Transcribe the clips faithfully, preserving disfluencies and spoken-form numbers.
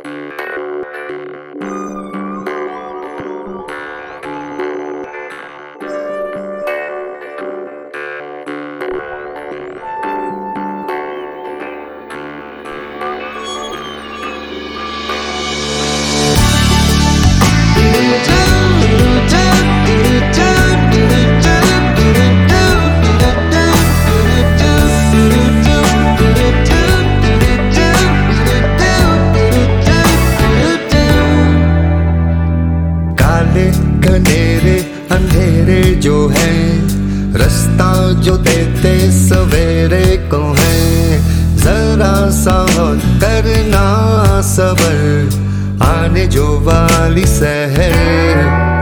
घनेरे अंधेरे जो है, रास्ता जो देते सवेरे को है। जरा सा करना सबर, आने जो वाली सहर।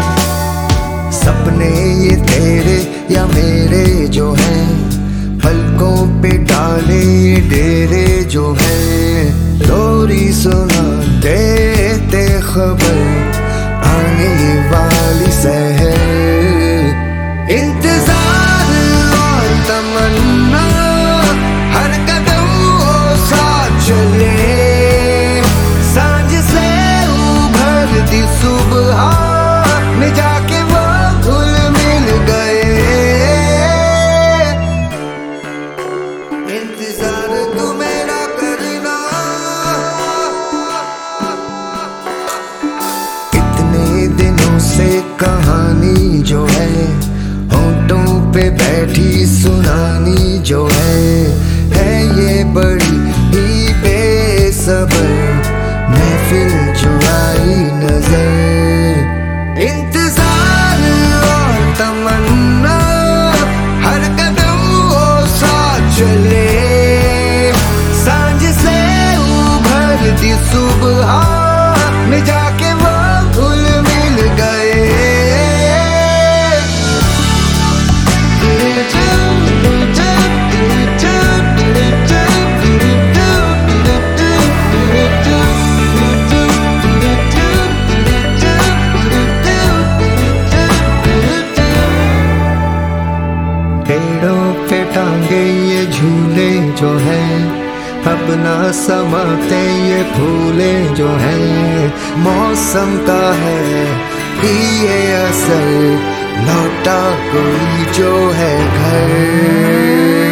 सपने ये तेरे या मेरे जो है, पलकों पे डाले डेरे जो है। लोरी सुना देते खबर, आने वाली सहर। इंतजार और तमन्ना, हर कदम वो साथ चले। सांझ से उभरती सुबह में जाके वो घुल मिल गए। इंतजार तू मेरा करना, दिनों से कहानी जो है, होठों पे बैठी सुनानी जो है। है ये बड़ी ही बेसबर महफिल जो आई नजर। इंतजार और तमन्ना, हर कदम वो साथ चले। सांझ से उभरती सुबह में जाके वो घुल मिल गए। पेड़ों पे टांगे ये झूले जो है, अब ना समाते ये फूले जो है। मौसम का है ये असर, लौटा कोई जो है घर।